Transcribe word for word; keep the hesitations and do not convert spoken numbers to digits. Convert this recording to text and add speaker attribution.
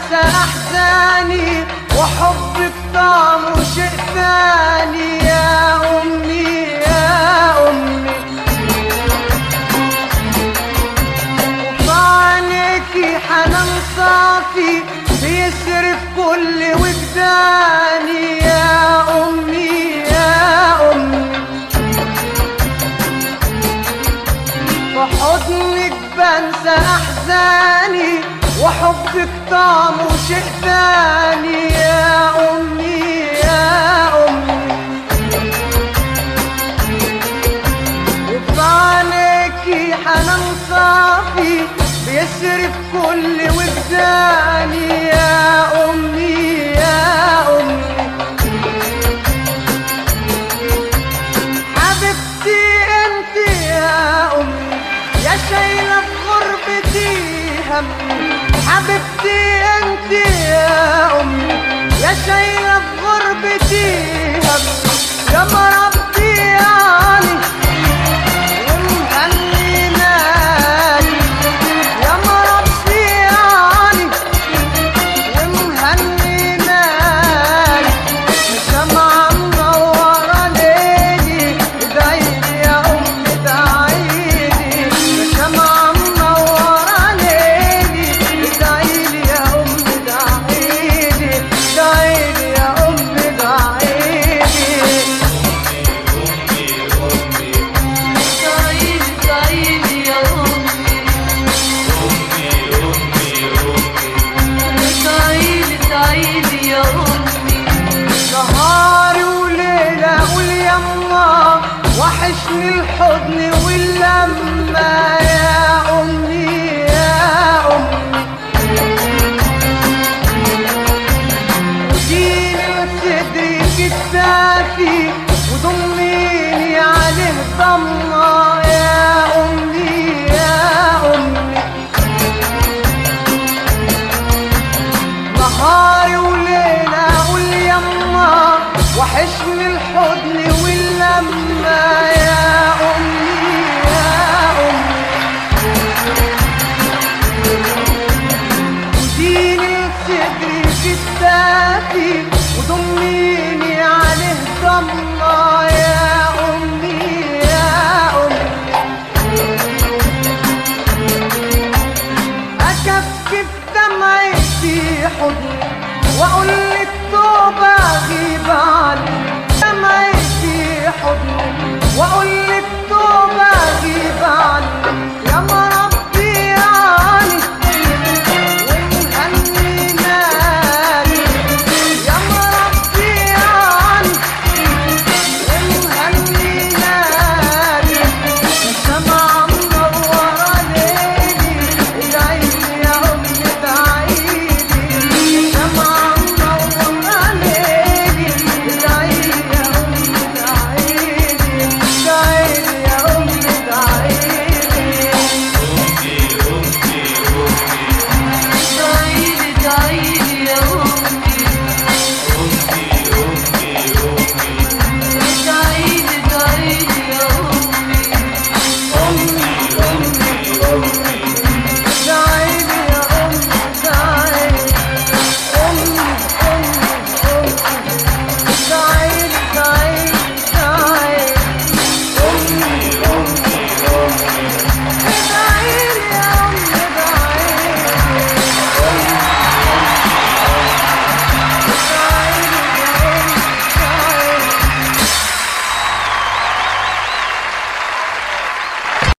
Speaker 1: بنسى احزاني وحبك طعمه شيء ثاني يا امي يا امي. وفي عينيكي حنان صافي بيسرف كل وجداني يا امي يا امي. في حضنك بنسى احزاني وحبك طعمه شيء ثاني يا امي يا امي. وفي عينيكي حنان صافي بيسرف كل وجداني يا امي يا امي. حبيبتي انت يا امي يا شايله في غربتي همي. حبيبتي انت يا امي يا شايله في غربتي همي. يا مربي يعني ومهنيناني يا مربي يعني ومهنيناني. الشمعة منورة ليلي ادعيلي يا امي ادعيلي. الشمعة منورة ليلي ادعيلي يا امي ادعيلي ادعيلي يا امي ادعيلي. نهاري وليلة قول يما وحشني الحضن واللمة يا أمي يا أمي. وديني صدري كتافي وضميني عليه ضمة يا أمي يا أمي. نهاري وليلة قول يما وحشني الحضن واللمة يا أمي يا أمي. وديني صدري كتافي وضميني عليه ضمة يا أمي يا أمي. أكفكف دمعي في حضني وأقول لك توبة غيب عني. دمعي في حضني وأقول لك توبة غيب عني.